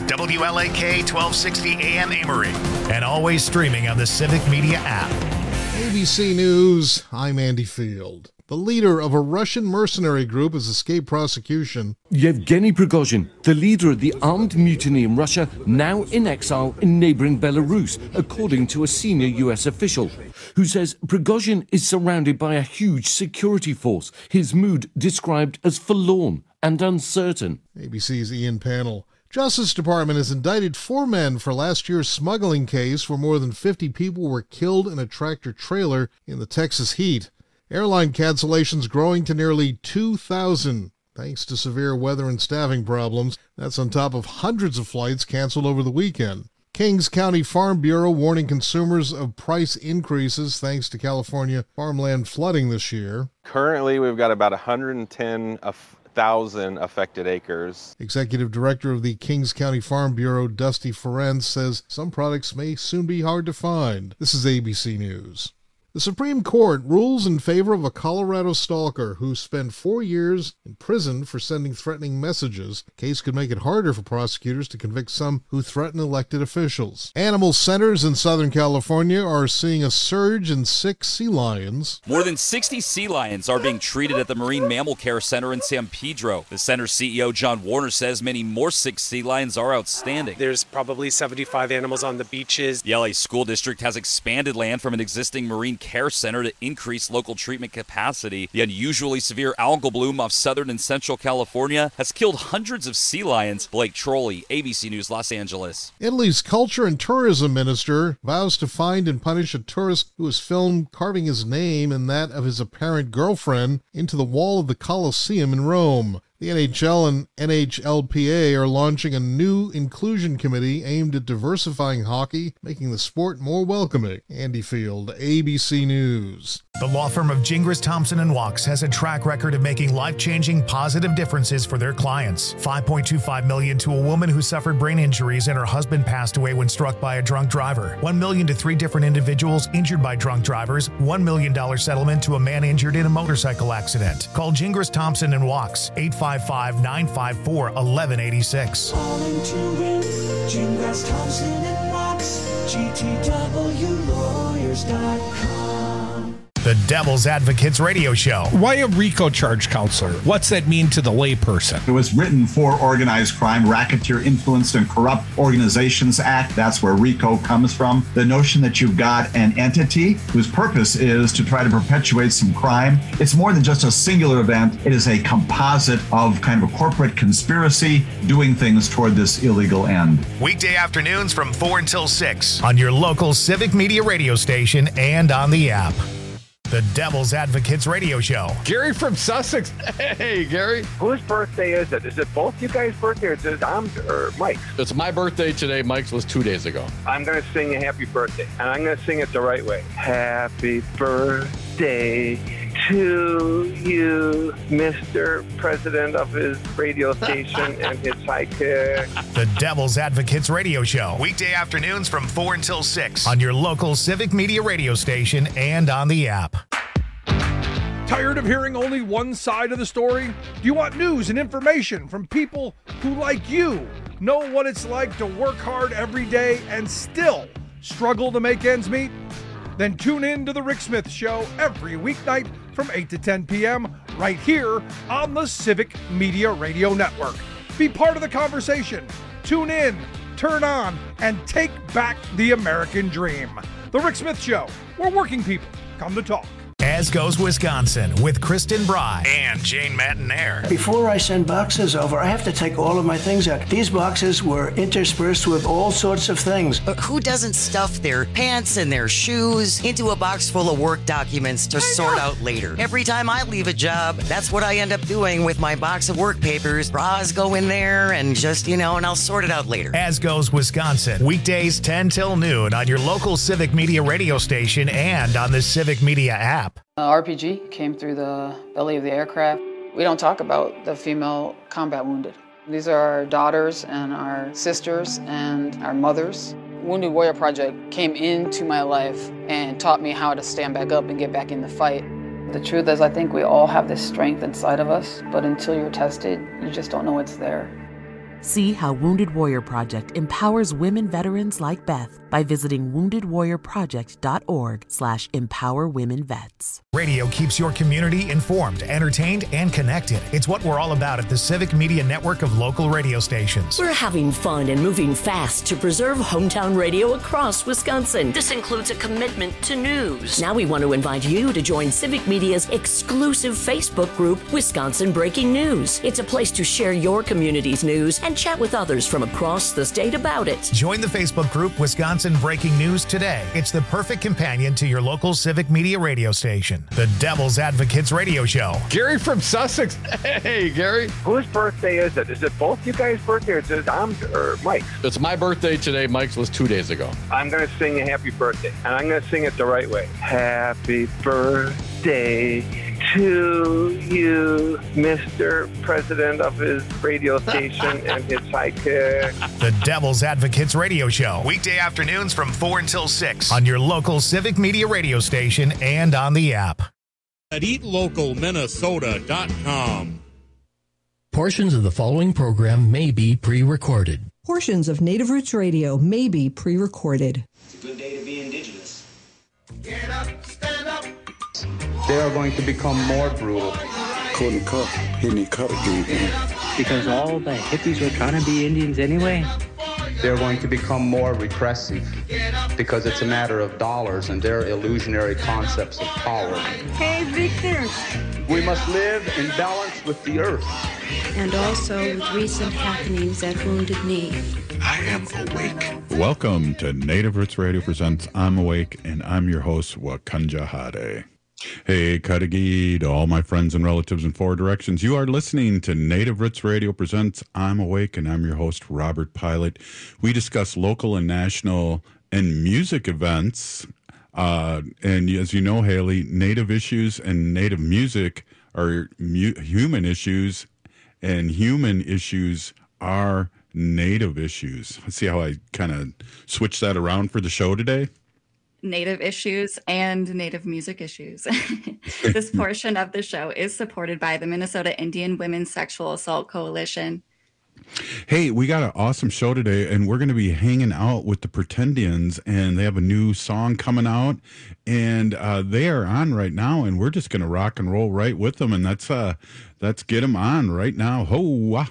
WLAK 1260 AM Amory. And always streaming on the Civic Media app. ABC News, I'm Andy Field. The leader of a Russian mercenary group has escaped prosecution. Yevgeny Prigozhin, the leader of the armed mutiny in Russia, now in exile in neighboring Belarus, according to a senior U.S. official, who says Prigozhin is surrounded by a huge security force, his mood described as forlorn and uncertain. ABC's Ian Pannell. Justice Department has indicted 4 men for last year's smuggling case where more than 50 people were killed in a tractor-trailer in the Texas heat. Airline cancellations growing to nearly 2,000, thanks to severe weather and staffing problems. That's on top of hundreds of flights canceled over the weekend. Kings County Farm Bureau warning consumers of price increases thanks to California farmland flooding this year. Currently, we've got about 110,000 affected acres. Executive Director of the Kings County Farm Bureau, Dusty Ferenc, says some products may soon be hard to find. This is ABC News. The Supreme Court rules in favor of a Colorado stalker who spent 4 years in prison for sending threatening messages. The case could make it harder for prosecutors to convict some who threaten elected officials. Animal centers in Southern California are seeing a surge in sick sea lions. More than 60 sea lions are being treated at the Marine Mammal Care Center in San Pedro. The center's CEO, John Warner, says many more sick sea lions are outstanding. There's probably 75 animals on the beaches. The LA School District has expanded land from an existing marine care center to increase local treatment capacity. The unusually severe algal bloom off southern and central California has killed hundreds of sea lions. Blake Trolley, ABC News, Los Angeles. Italy's culture and tourism minister vows to find and punish a tourist who was filmed carving his name and that of his apparent girlfriend into the wall of the Colosseum in Rome. The NHL and NHLPA are launching a new inclusion committee aimed at diversifying hockey, making the sport more welcoming. Andy Field, ABC News. The law firm of Gingras, Thompson & Wachs has a track record of making life-changing positive differences for their clients. $5.25 million to a woman who suffered brain injuries and her husband passed away when struck by a drunk driver. $1 million to 3 different individuals injured by drunk drivers. $1 million settlement to a man injured in a motorcycle accident. Call Gingras, Thompson & Wachs, 855-954-1186. Calling to win, Gingras, Thompson & Wachs, GTWlawyers.com. The Devil's Advocates Radio Show. Why a RICO charge counselor? What's that mean to the layperson? It was written for organized crime, Racketeer Influenced and Corrupt Organizations Act. That's where RICO comes from. The notion that you've got an entity whose purpose is to try to perpetuate some crime. It's more than just a singular event. It is a composite of kind of a corporate conspiracy doing things toward this illegal end. Weekday afternoons from 4 until 6 on your local Civic Media radio station and on the app. The Devil's Advocates Radio Show. Gary from Sussex. Hey, Gary. Whose birthday is it? Is it both you guys' birthday or is it Dom's or Mike's? It's my birthday today. Mike's was 2 days ago. I'm going to sing a happy birthday, and I'm going to sing it the right way. Happy birthday to you, Mr. President of his radio station and his sidekick. The Devil's Advocates Radio Show. Weekday afternoons from 4 until 6 on your local Civic Media radio station and on the app. Tired of hearing only one side of the story? Do you want news and information from people who, like you, know what it's like to work hard every day and still struggle to make ends meet? Then tune in to The Rick Smith Show every weeknight from 8 to 10 p.m. right here on the Civic Media Radio Network. Be part of the conversation. Tune in, turn on, and take back the American dream. The Rick Smith Show, where working people come to talk. As Goes Wisconsin with Kristen Bry and Jane Matanair. Before I send boxes over, I have to take all of my things out. These boxes were interspersed with all sorts of things. Who doesn't stuff their pants and their shoes into a box full of work documents to sort out later? Every time I leave a job, that's what I end up doing with my box of work papers. Bras go in there and just, and I'll sort it out later. As Goes Wisconsin, weekdays 10 till noon on your local Civic Media radio station and on the Civic Media app. RPG came through the belly of the aircraft. We don't talk about the female combat wounded. These are our daughters and our sisters and our mothers. Wounded Warrior Project came into my life and taught me how to stand back up and get back in the fight. The truth is, I think we all have this strength inside of us, but until you're tested, you just don't know it's there. See how Wounded Warrior Project empowers women veterans like Beth by visiting woundedwarriorproject.org/empowerwomenvets. Radio keeps your community informed, entertained, and connected. It's what we're all about at the Civic Media Network of local radio stations. We're having fun and moving fast to preserve hometown radio across Wisconsin. This includes a commitment to news. Now we want to invite you to join Civic Media's exclusive Facebook group, Wisconsin Breaking News. It's a place to share your community's news and chat with others from across the state about it. Join the Facebook group Wisconsin Breaking News today. It's the perfect companion to your local Civic Media radio station. The Devil's Advocates Radio Show. Gary from Sussex. Hey, Gary. Whose birthday is it? Is it both you guys' birthday or is it Tom's or Mike's? It's my birthday today. Mike's was 2 days ago. I'm going to sing a happy birthday, and I'm going to sing it the right way. Happy birthday to you, Mr. President of his radio station and his sidekick. The Devil's Advocates Radio Show. Weekday afternoons from 4 until 6 on your local Civic Media radio station and on the app. At eatlocalminnesota.com. Portions of the following program may be pre-recorded. Portions of Native Roots Radio may be pre-recorded. It's a good day to be indigenous. Get up, stand up. They are going to become more brutal. Couldn't cut, any cut again. Because all the hippies were trying to be Indians anyway. They're going to become more repressive because it's a matter of dollars and their illusionary concepts of power. Hey, Victor. We must live in balance with the earth. And also with recent happenings at Wounded Knee. I am awake. Welcome to Native Roots Radio presents I'm Awake, and I'm your host, Wakanja Hade. Hey, Kadagi, to all my friends and relatives in four directions. You are listening to Native Roots Radio presents I'm Awake, and I'm your host, Robert Pilot. We discuss local and national and music events. And as you know, Haley, Native issues and Native music are human issues, and human issues are Native issues. See how I kind of switched that around for the show today? Native issues and Native music issues. This portion of the show is supported by the Minnesota Indian Women's Sexual Assault Coalition. Hey, we got an awesome show today, and we're going to be hanging out with the Pretendians, and they have a new song coming out, and they are on right now, and we're just going to rock and roll right with them, and let's get them on right now. Ho-wah.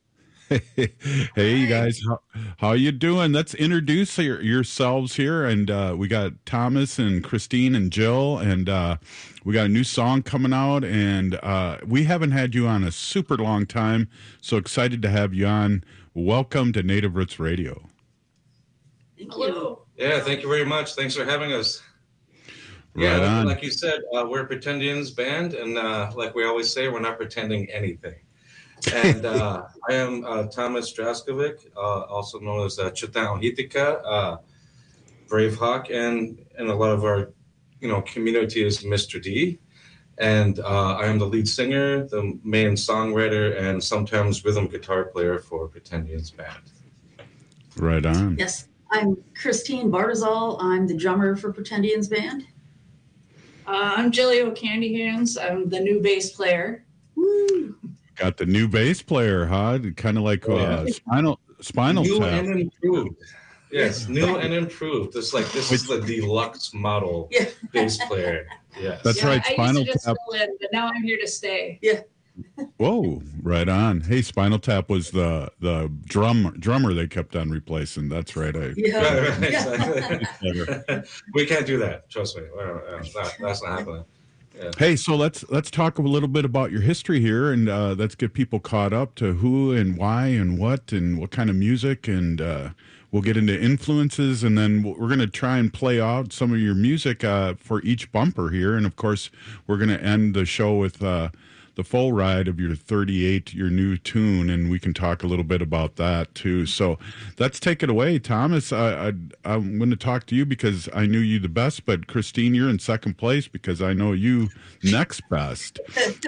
Hey, you guys, how you doing? Let's introduce yourselves here, and we got Thomas and Christine and Jill, and we got a new song coming out, and we haven't had you on a super long time, so excited to have you on. Welcome to Native Roots Radio. Thank you. Yeah, thank you very much. Thanks for having us. Right on. Like you said, we're a Pretendians band, and like we always say, we're not pretending anything. And I am Thomas Draskovic, also known as Chitan Ohitika, Brave Hawk, and a lot of our, community is Mr. D. And I am the lead singer, the main songwriter, and sometimes rhythm guitar player for Pretendians band. Right on. Yes, I'm Christine Bartizal. I'm the drummer for Pretendians band. I'm Jilly Candy Hands. I'm the new bass player. Woo! Got the new bass player, huh? Kind of like Spinal New Tap. and improved. Yes, new and improved. This is the deluxe model bass player. Yes. That's right, I Spinal used to just Tap. fill in, but now I'm here to stay. Yeah. Whoa, right on. Hey, Spinal Tap was the drummer they kept on replacing. That's right. Right, exactly. We can't do that. Trust me. That's not happening. Yeah. Hey, so let's talk a little bit about your history here, and let's get people caught up to who and why and what kind of music, and we'll get into influences, and then we're going to try and play out some of your music for each bumper here, and of course we're going to end the show with the full ride of your 38, your new tune, and we can talk a little bit about that too. So let's take it away, Thomas. I'm going to talk to you because I knew you the best, but Christine, you're in second place because I know you next best.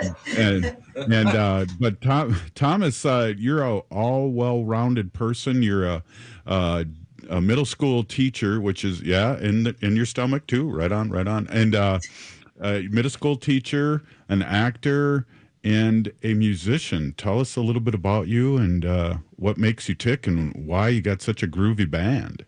But Thomas, you're a all well-rounded person. You're a middle school teacher, which is in your stomach too. Right on. And middle school teacher, an actor, and a musician. Tell us a little bit about you and what makes you tick and why you got such a groovy band.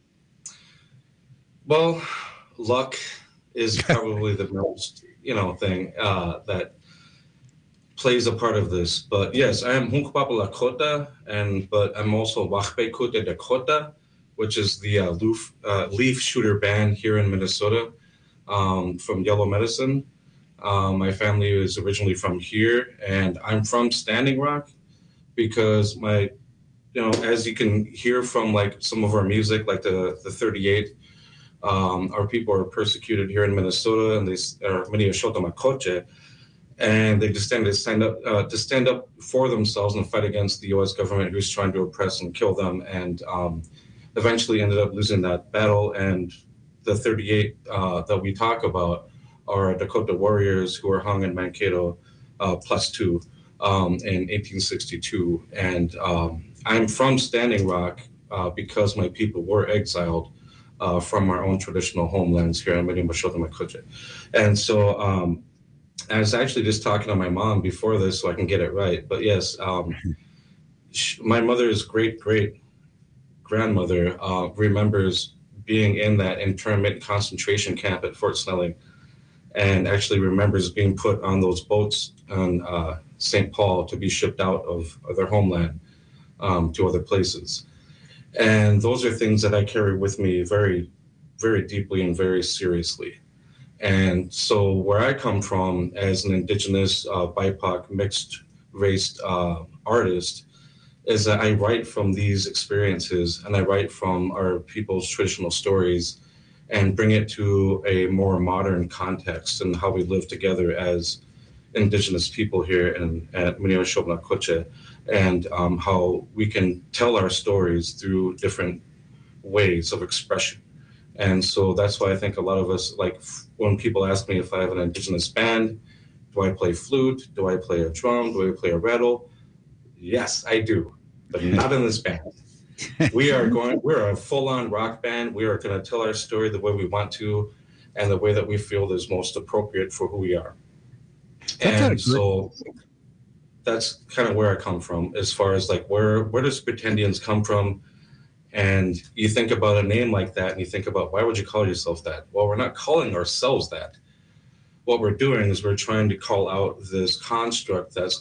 Well, luck is probably the most, thing that plays a part of this. But yes, I am Hunkpapa Lakota, but I'm also Wachbe Kute Dakota, which is the leaf shooter band here in Minnesota, from Yellow Medicine. My family is originally from here, and I'm from Standing Rock because as you can hear from like some of our music, like the 38, our people are persecuted here in Minnesota, and they are many Ashota Makoche, and they just stand up for themselves and fight against the U.S. government who's trying to oppress and kill them, and eventually ended up losing that battle. And the 38 that we talk about are Dakota warriors who were hung in Mankato +2 in 1862. And I'm from Standing Rock because my people were exiled from our own traditional homelands here in Minnesota. And so I was actually just talking to my mom before this so I can get it right. But yes, my mother's great-great-grandmother remembers being in that internment concentration camp at Fort Snelling, and actually remembers being put on those boats on St. Paul to be shipped out of their homeland to other places. And those are things that I carry with me very, very deeply and very seriously. And so where I come from as an Indigenous, BIPOC, mixed-race artist is that I write from these experiences, and I write from our people's traditional stories and bring it to a more modern context and how we live together as Indigenous people here at Minnesota Koche, and how we can tell our stories through different ways of expression. And so that's why I think a lot of us, like when people ask me if I have an Indigenous band, do I play flute? Do I play a drum? Do I play a rattle? Yes, I do, but not in this band. We're a full-on rock band. We are going to tell our story the way we want to and the way that we feel is most appropriate for who we are. And so that's kind of where I come from as far as like, where does Pretendians come from? And you think about a name like that and you think about, why would you call yourself that? Well, we're not calling ourselves that. What we're doing is we're trying to call out this construct that's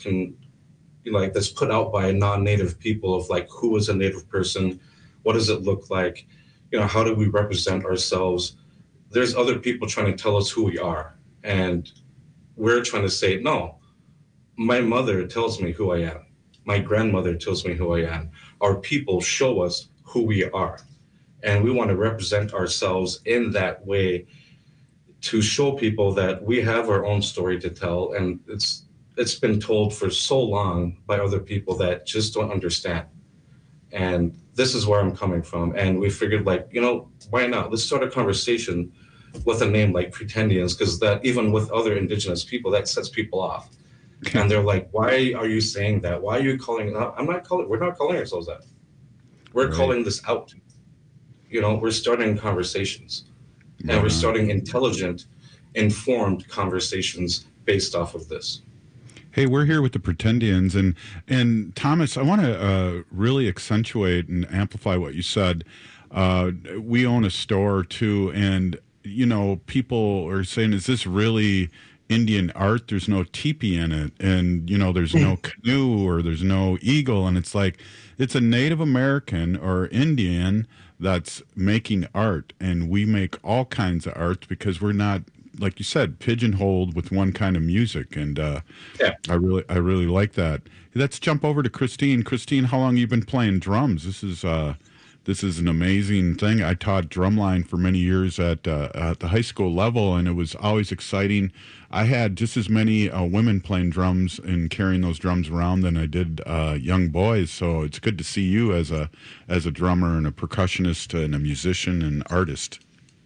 put out by non-native people of like, who is a native person? What does it look like? How do we represent ourselves? There's other people trying to tell us who we are. And we're trying to say, no, my mother tells me who I am. My grandmother tells me who I am. Our people show us who we are. And we want to represent ourselves in that way to show people that we have our own story to tell. And it's been told for so long by other people that just don't understand. And this is where I'm coming from. And we figured why not? Let's start a conversation with a name like Pretendians, because that even with other Indigenous people, that sets people off. And they're like, why are you saying that? Why are you calling it out? We're not calling ourselves that. We're calling this out. We're starting conversations. And we're starting intelligent, informed conversations based off of this. Hey, we're here with the Pretendians, and Thomas, I want to really accentuate and amplify what you said. We own a store too, and people are saying, "Is this really Indian art? There's no teepee in it, and there's no canoe or there's no eagle," and it's like it's a Native American or Indian that's making art, and we make all kinds of art because we're not, like you said, pigeonholed with one kind of music. And I really like that. Let's jump over to Christine. Christine, how long have you been playing drums? This is an amazing thing. I taught drumline for many years at the high school level, and it was always exciting. I had just as many women playing drums and carrying those drums around than I did young boys. So it's good to see you as a drummer and a percussionist and a musician and artist.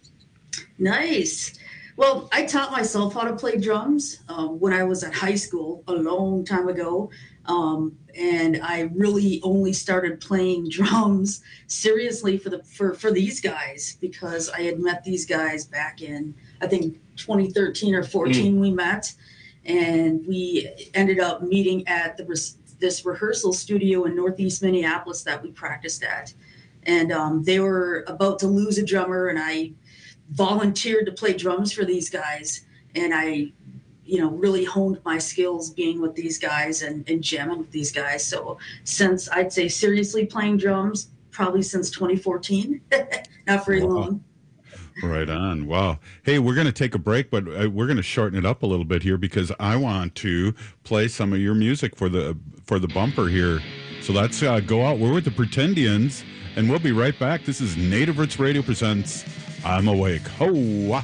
Nice. Well, I taught myself how to play drums when I was at high school a long time ago. And I really only started playing drums seriously for these guys, because I had met these guys back in, I think, 2013 or 14 we met. and we ended up meeting at this rehearsal studio in Northeast Minneapolis that we practiced at. And they were about to lose a drummer, and I volunteered to play drums for these guys. And I, really honed my skills being with these guys and jamming with these guys. So since I'd say seriously playing drums, probably since 2014, not very long. Right on. Wow. Hey, we're going to take a break, but we're going to shorten it up a little bit here because I want to play some of your music for the bumper here. So let's go out. We're with the Pretendians, and we'll be right back. This is Native Roots Radio presents I'm Awake. Ho!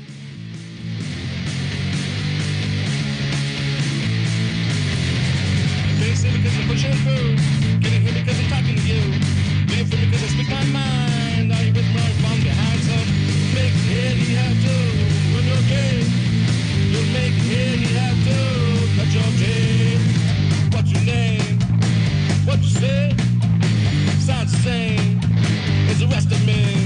Because I'm pushing through. Can you hear me because I'm talking to you? Do you feel me because I speak my mind? Are you with me from behind? So make it here, you have to. When you're okay, you'll make it here, you have to. Cut your teeth. What's your name? What you say? Sounds the same as the rest of me.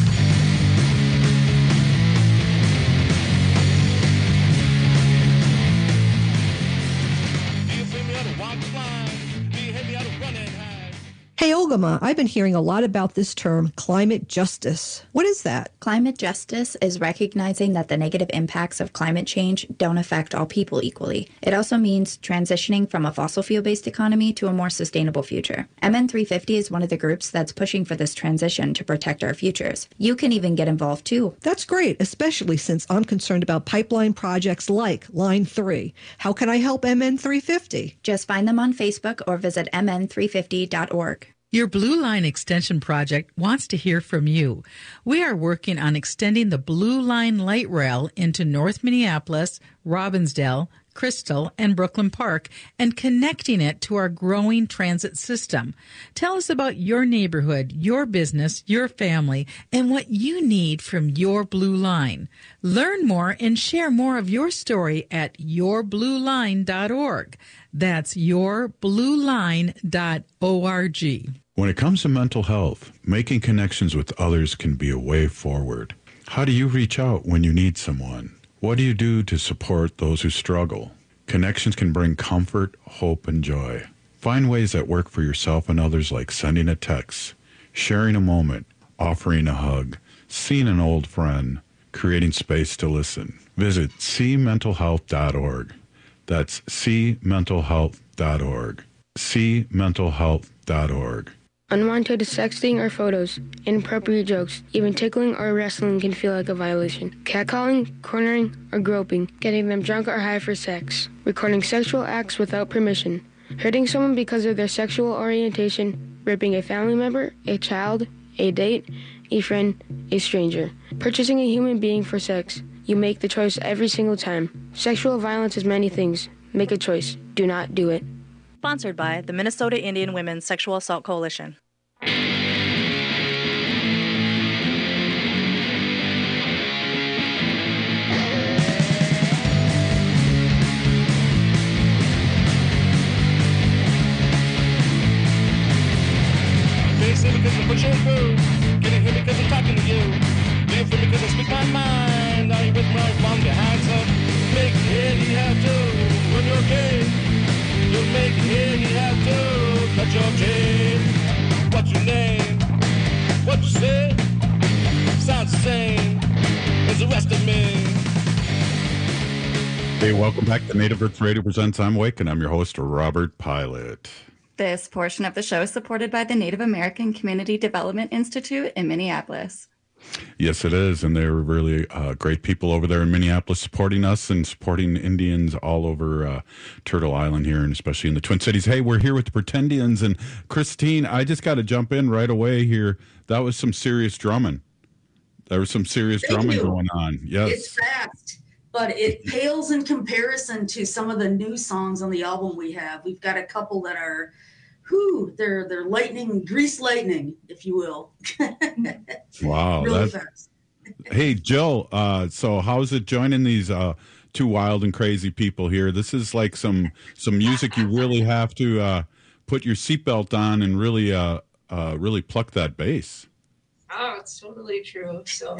Hey, Olga, I've been hearing a lot about this term, climate justice. What is that? Climate justice is recognizing that the negative impacts of climate change don't affect all people equally. It also means transitioning from a fossil fuel-based economy to a more sustainable future. MN350 is one of the groups that's pushing for this transition to protect our futures. You can even get involved too. That's great, especially since I'm concerned about pipeline projects like Line 3. How can I help MN350? Just find them on Facebook or visit mn350.org. Your Blue Line Extension Project wants to hear from you. We are working on extending the Blue Line light rail into North Minneapolis, Robbinsdale, Crystal, and Brooklyn Park and connecting it to our growing transit system. Tell us about your neighborhood, your business, your family, and what you need from your Blue Line. Learn more and share more of your story at yourblueline.org. That's yourblueline.org. When it comes to mental health, making connections with others can be a way forward. How do you reach out when you need someone? What do you do to support those who struggle? Connections can bring comfort, hope, and joy. Find ways that work for yourself and others, like sending a text, sharing a moment, offering a hug, seeing an old friend, creating space to listen. Visit cmentalhealth.org. That's cmentalhealth.org. cmentalhealth.org. Unwanted sexting or photos, inappropriate jokes, even tickling or wrestling can feel like a violation. Catcalling, cornering, or groping, getting them drunk or high for sex, recording sexual acts without permission, hurting someone because of their sexual orientation, raping a family member, a child, a date, a friend, a stranger, purchasing a human being for sex. You make the choice every single time. Sexual violence is many things. Make a choice. Do not do it. Sponsored by the Minnesota Indian Women's Sexual Assault Coalition. Because I'm pushing through. Can you hear me because I'm talking to you? Do you feel me because I speak my mind? Are you with me from behind? So make it here, you have to. When you're okay, you'll make it here, you have to. Cut your teeth. What's your name? What you say? Sounds the same as the rest of me. Hey, welcome back to Native Roots Radio Presents I'm Awake, and I'm your host, Robert Pilot. This portion of the show is supported by the Native American Community Development Institute in Minneapolis. Yes, it is, and they're really great people over there in Minneapolis supporting us and supporting Indians all over Turtle Island here, and especially in the Twin Cities. Hey, we're here with the Pretendians, and Christine, I just got to jump in right away here. That was some serious drumming. There was some serious drumming going on. Yes. It's fast, but it pales in comparison to some of the new songs on the album we have. We've got a couple that are... they're lightning, grease lightning, if you will. Wow. Really fast. Hey, Jill, so how's it joining these two wild and crazy people here? This is like some music you really have to put your seatbelt on and really pluck that bass. Oh, it's totally true. So,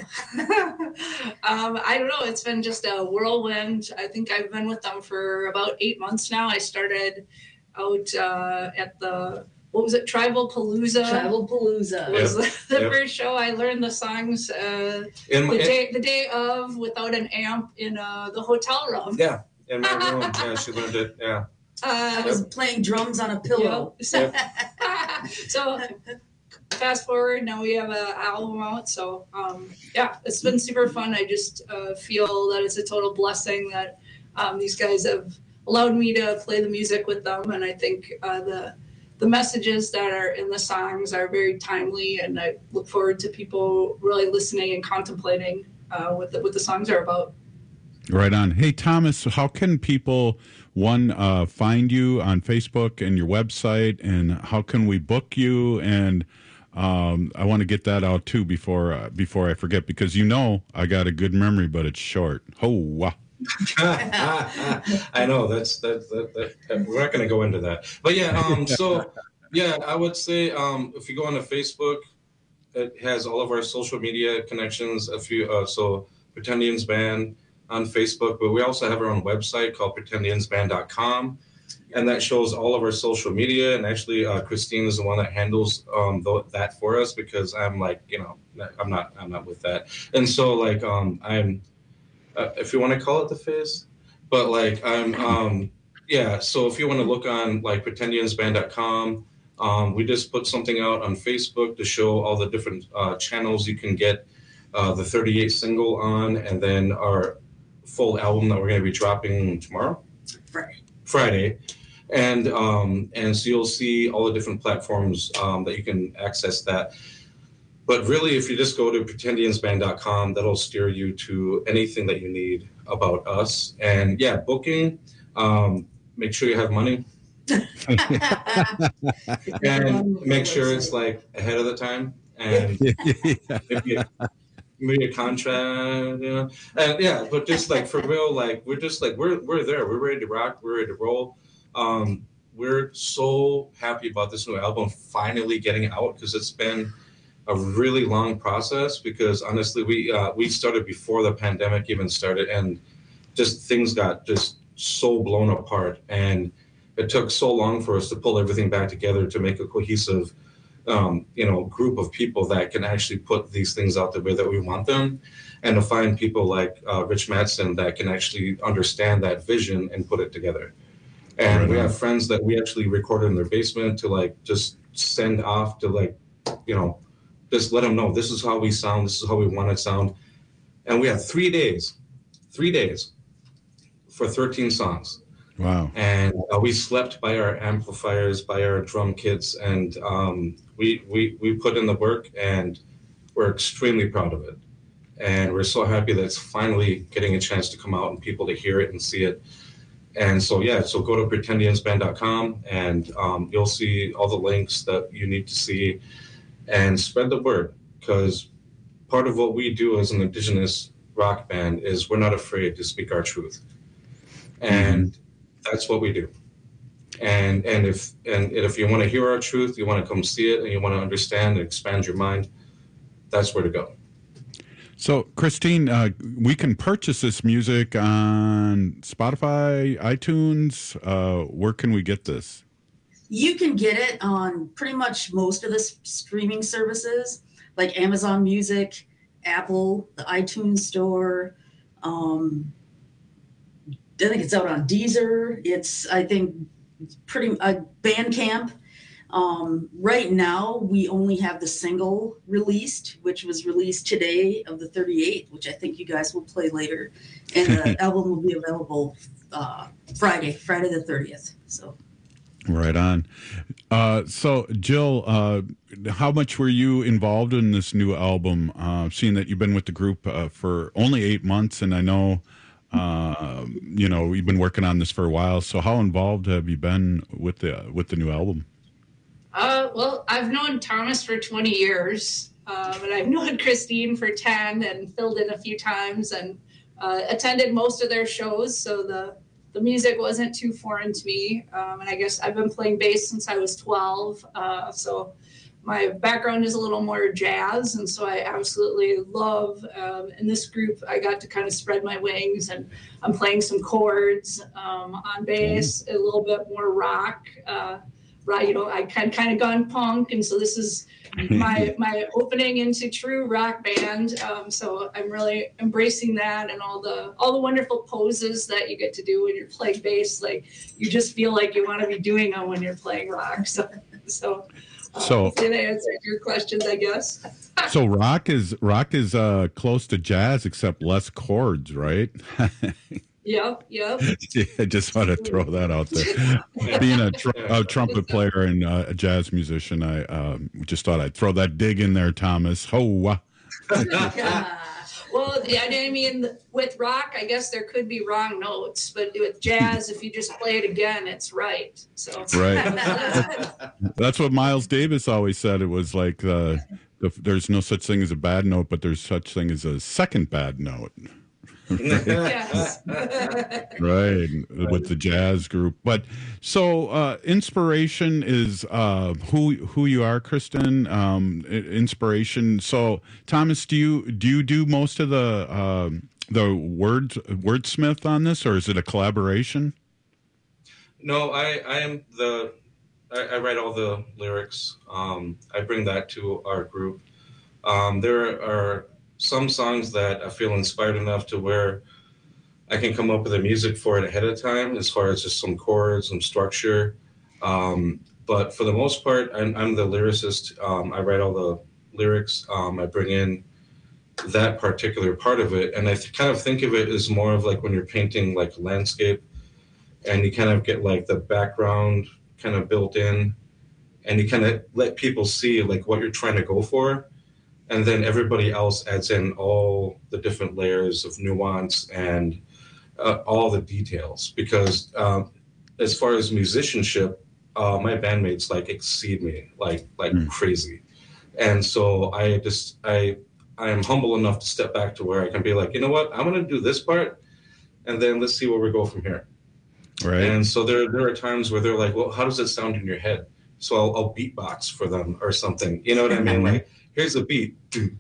I don't know. It's been just a whirlwind. I think I've been with them for about 8 months now. I started out at the, what was it? Tribal Palooza. Tribal Palooza was the first show. I learned the songs the day of without an amp in the hotel room. Yeah, in my room. Yeah, she learned it. Yeah. I was playing drums on a pillow. Yep. So fast forward, now we have an album out. So yeah, it's been super fun. I just feel that it's a total blessing that these guys have allowed me to play the music with them, and I think the messages that are in the songs are very timely, and I look forward to people really listening and contemplating what the songs are about. Right on. Hey, Thomas, how can people, find you on Facebook and your website, and how can we book you? And I want to get that out too before I forget, because I got a good memory, but it's short. Oh, I know that's we're not going to go into that, but yeah. So yeah, I would say if you go on to Facebook, it has all of our social media connections. So Pretendians Band on Facebook, but we also have our own website called pretendiansband.com, and that shows all of our social media. And actually, Christine is the one that handles that for us, because I'm like, I'm not with that. And so like I'm, if you want to call it the face, but like I'm yeah. So if you want to look on like pretendiansband.com, we just put something out on Facebook to show all the different channels you can get the 38 single on, and then our full album that we're going to be dropping tomorrow, Friday, and so you'll see all the different platforms that you can access that. But really, if you just go to pretendiansband.com, that'll steer you to anything that you need about us. And yeah, booking, make sure you have money. And make sure it's like ahead of the time, and maybe a contract, and yeah, but just like for real, like we're just like we're there, we're ready to rock, we're ready to roll. We're so happy about this new album finally getting out, because it's been a really long process, because honestly we started before the pandemic even started, and just things got just so blown apart, and it took so long for us to pull everything back together to make a cohesive group of people that can actually put these things out the way that we want them, and to find people like Rich Mattson that can actually understand that vision and put it together. And we have friends that we actually recorded in their basement to like just send off to like, just let them know this is how we sound, this is how we want to sound. And we had 3 days for 13 songs. Wow. And we slept by our amplifiers, by our drum kits, and we put in the work, and we're extremely proud of it. And we're so happy that it's finally getting a chance to come out and people to hear it and see it. And so, yeah, so go to pretendiansband.com, and you'll see all the links that you need to see, and spread the word, because part of what we do as an Indigenous rock band is we're not afraid to speak our truth. And that's what we do. And if you want to hear our truth, you want to come see it, and you want to understand and expand your mind, that's where to go. So, Christine, we can purchase this music on Spotify, iTunes. Where can we get this? You can get it on pretty much most of the streaming services, like Amazon Music, Apple, the iTunes Store. I think it's out on Deezer. I think pretty Bandcamp. Right now, we only have the single released, which was released today of the 38, which I think you guys will play later. And the album will be available Friday the 30th. So. Right on. So, Jill, how much were you involved in this new album, seeing that you've been with the group for only 8 months, and I know, you've been working on this for a while. So how involved have you been with the new album? Well, I've known Thomas for 20 years, and I've known Christine for 10, and filled in a few times, and attended most of their shows. So the music wasn't too foreign to me. And I guess I've been playing bass since I was 12. So my background is a little more jazz, and so I absolutely love. In this group, I got to kind of spread my wings, and I'm playing some chords on bass, a little bit more rock. Right, I kind of gone punk, and so this is my opening into true rock band. So I'm really embracing that, and all the wonderful poses that you get to do when you're playing bass. Like you just feel like you want to be doing them when you're playing rock. So did I answer your questions, I guess? So rock is close to jazz, except less chords, right? Yep. I just want to throw that out there. Being a trumpet player and a jazz musician, I just thought I'd throw that dig in there, Thomas. Well, I mean, with rock, I guess there could be wrong notes, but with jazz, if you just play it again, it's right. So right. That's what Miles Davis always said. It was like there's no such thing as a bad note, but there's such thing as a second bad note. Yes. Right, with the jazz group. But so inspiration is who you are, Kristen. Inspiration. So Thomas, do you do most of the wordsmith on this, or is it a collaboration? No, I am I write all the lyrics. I bring that to our group. There are some songs that I feel inspired enough to where I can come up with the music for it ahead of time, as far as just some chords, some structure. But for the most part, I'm the lyricist. I write all the lyrics. I bring in that particular part of it. And I kind of think of it as more of like when you're painting like landscape, and you kind of get like the background kind of built in, and you kind of let people see like what you're trying to go for. And then everybody else adds in all the different layers of nuance and all the details. Because as far as musicianship, my bandmates like exceed me like crazy. And so I am humble enough to step back to where I can be like, you know what, I'm going to do this part, and then let's see where we go from here. Right. And so there are times where they're like, well, how does it sound in your head? So I'll beatbox for them or something. You know what I mean? Like, here's a beat.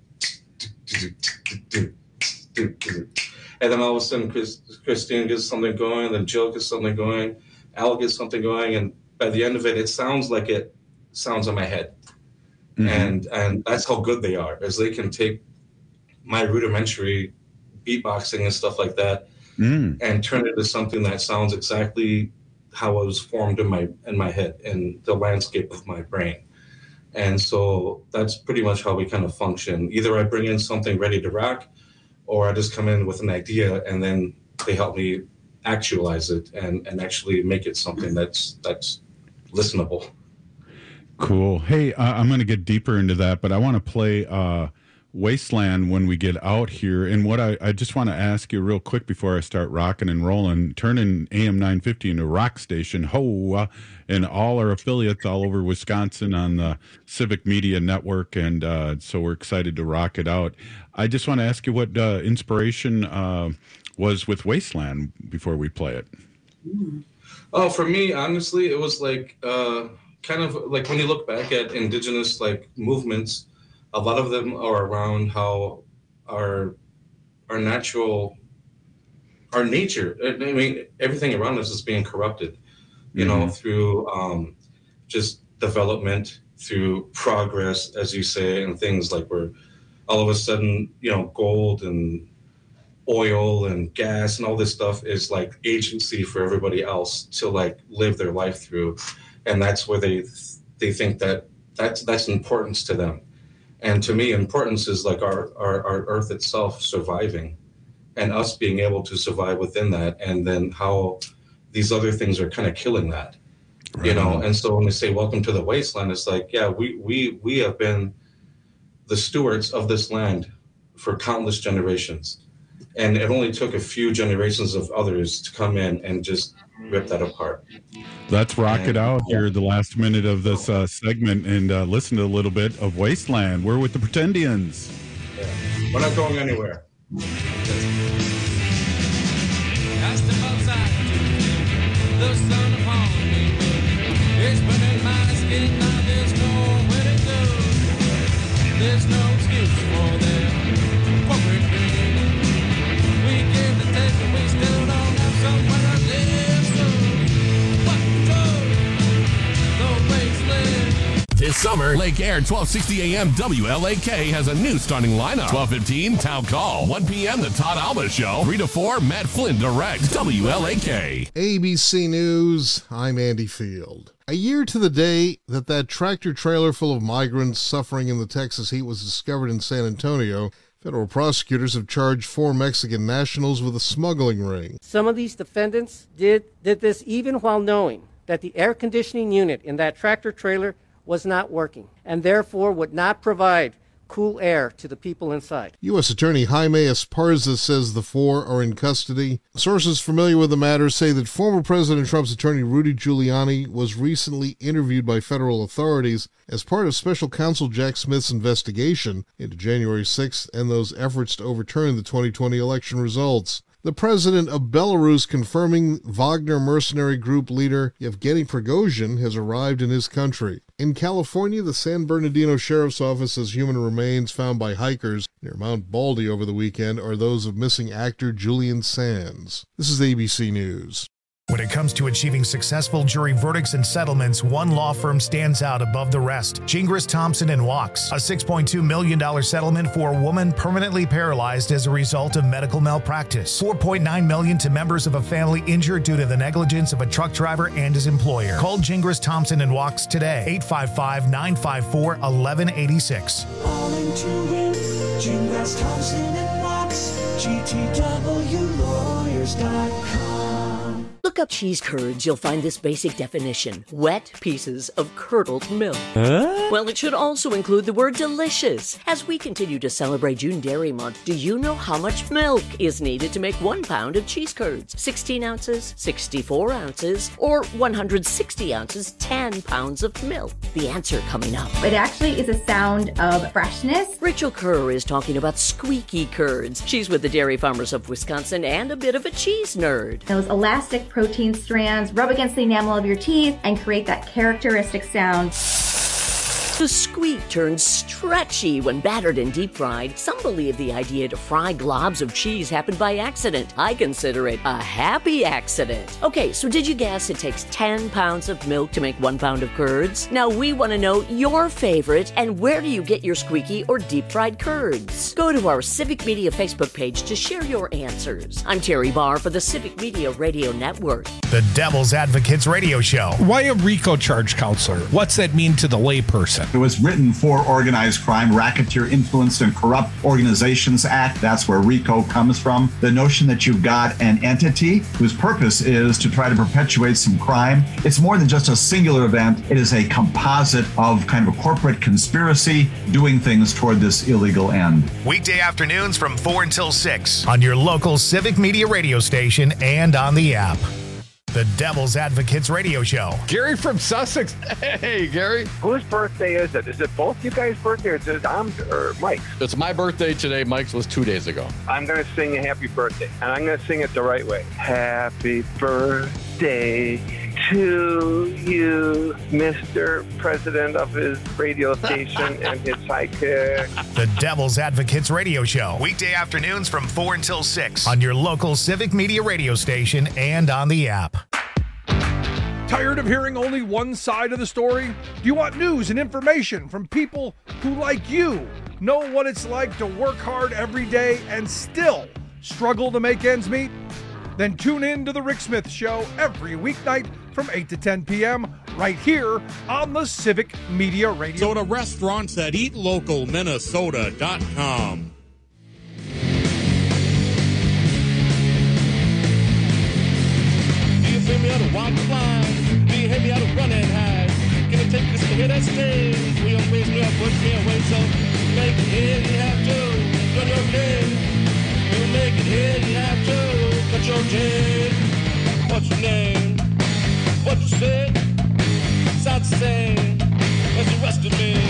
And then all of a sudden, Christine gets something going, then Jill gets something going, Al gets something going, and by the end of it, it sounds like it sounds in my head. Mm-hmm. And that's how good they are, is they can take my rudimentary beatboxing and stuff like that and turn it into something that sounds exactly how it was formed in my head and the landscape of my brain. And so that's pretty much how we kind of function. Either I bring in something ready to rock, or I just come in with an idea and then they help me actualize it and actually make it something that's listenable. Cool. Hey, I'm going to get deeper into that, but I want to play Wasteland when we get out here. And what I just want to ask you real quick before I start rocking and rolling, turning AM 950 into a rock station, and all our affiliates all over Wisconsin on the Civic Media Network. And so we're excited to rock it out. I just want to ask you what inspiration was with Wasteland before we play it. Oh, for me, honestly, it was like kind of like when you look back at indigenous like movements, a lot of them are around how our nature, I mean, everything around us is being corrupted, you know, through just development, through progress, as you say, and things like where all of a sudden, you know, gold and oil and gas and all this stuff is like agency for everybody else to like live their life through. And that's where they think that that's importance to them. And to me, importance is like our earth itself surviving and us being able to survive within that. And then how these other things are kind of killing that, right. You know? And so when they say, welcome to the wasteland, it's like, yeah, we have been the stewards of this land for countless generations. And it only took a few generations of others to come in and just rip that apart. Let's rock it out here, the last minute of this segment, and listen to a little bit of Wasteland. We're with the Pretendians. Yeah. We're not going anywhere. I step outside, the sun upon me. It's burning my skin, now there's nowhere to go. There's no excuse for them corporate greed. We give the taste and we still don't have somewhere to live. So what control? No place to live. This summer, Lake Air 1260 AM WLAK has a new starting lineup. 12:15 Town Call. 1 p.m. The Todd Alba Show. 3 to 4 Matt Flynn directs WLAK. ABC News, I'm Andy Field. A year to the day that tractor trailer full of migrants suffering in the Texas heat was discovered in San Antonio, federal prosecutors have charged 4 Mexican nationals with a smuggling ring. Some of these defendants did this even while knowing that the air conditioning unit in that tractor trailer was not working and therefore would not provide cool air to the people inside. U.S. Attorney Jaime Esparza says the 4 are in custody. Sources familiar with the matter say that former President Trump's attorney Rudy Giuliani was recently interviewed by federal authorities as part of special counsel Jack Smith's investigation into January 6th and those efforts to overturn the 2020 election results. The president of Belarus confirming Wagner mercenary group leader Yevgeny Prigozhin has arrived in his country. In California, the San Bernardino Sheriff's Office says human remains found by hikers near Mount Baldy over the weekend are those of missing actor Julian Sands. This is ABC News. When it comes to achieving successful jury verdicts and settlements, one law firm stands out above the rest. Gingras, Thompson & Wachs, a $6.2 million settlement for a woman permanently paralyzed as a result of medical malpractice. $4.9 million to members of a family injured due to the negligence of a truck driver and his employer. Call Gingras, Thompson & Wachs today, 855-954-1186. All into it, Gingras, Thompson & Wachs, GTWlawyers.com. Look up cheese curds, you'll find this basic definition. Wet pieces of curdled milk. Well, it should also include the word delicious. As we continue to celebrate June Dairy Month, do you know how much milk is needed to make 1 pound of cheese curds? 16 ounces, 64 ounces, or 160 ounces, 10 pounds of milk? The answer coming up. It actually is a sound of freshness. Rachel Kerr is talking about squeaky curds. She's with the Dairy Farmers of Wisconsin and a bit of a cheese nerd. Those elastic protein strands rub against the enamel of your teeth and create that characteristic sound. The squeak turns stretchy when battered and deep fried. Some believe the idea to fry globs of cheese happened by accident. I consider it a happy accident. Okay, so did you guess it takes 10 pounds of milk to make 1 pound of curds? Now we want to know your favorite and where do you get your squeaky or deep fried curds? Go to our Civic Media Facebook page to share your answers. I'm Terry Barr for the Civic Media Radio Network. The Devil's Advocates Radio Show. Why a RICO charge counselor? What's that mean to the layperson? It was written for Organized Crime, Racketeer Influenced and Corrupt Organizations Act. That's where RICO comes from. The notion that you've got an entity whose purpose is to try to perpetuate some crime. It's more than just a singular event. It is a composite of kind of a corporate conspiracy doing things toward this illegal end. Weekday afternoons from 4 until 6 on your local Civic Media radio station and on the app. The Devil's Advocates Radio Show. Gary from Sussex. Hey, Gary. Whose birthday is it? Is it both you guys' birthday or is it Dom's or Mike's? It's my birthday today. Mike's was 2 days ago. I'm going to sing a happy birthday, and I'm going to sing it the right way. Happy birthday to you, Mr. President of his radio station and his sidekick. The Devil's Advocates Radio Show. Weekday afternoons from 4 until 6 on your local Civic Media radio station and on the app. Tired of hearing only one side of the story? Do you want news and information from people who, like you, know what it's like to work hard every day and still struggle to make ends meet? Then tune in to The Rick Smith Show every weeknight from 8 to 10 p.m. right here on the Civic Media Radio. So to restaurants at eatlocalminnesota.com. Do you feel me out of walk the line? Do you hear me out of run and hide? Can I take this to hit that stage? We don't waste me up, push me away, so make it here, you have to run your game. We'll make it here, you have to cut your jade. What's your name? What you said? Sounds the same as the rest of me.